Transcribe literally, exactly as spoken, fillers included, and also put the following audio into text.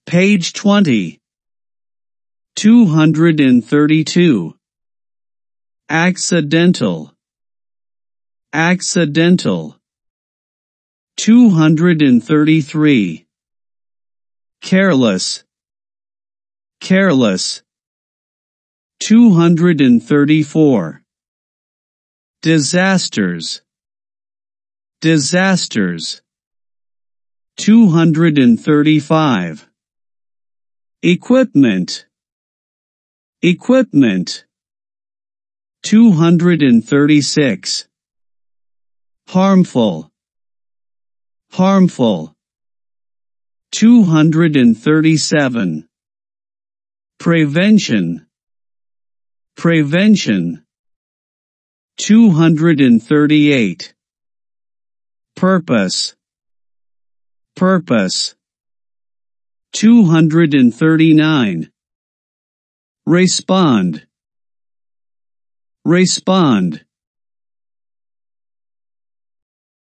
Page twenty. two hundred thirty-two. Accidental. Accidental. two hundred thirty-three. Careless. Careless. two hundred thirty-four. Disasters. Disasters. two hundred thirty-five. Equipment. Equipment. two hundred thirty-six. Harmful. Harmful. two hundred thirty-seven. Prevention. Prevention. two hundred thirty-eight. Purpose. Purpose. two hundred thirty-nine. Respond. Respond.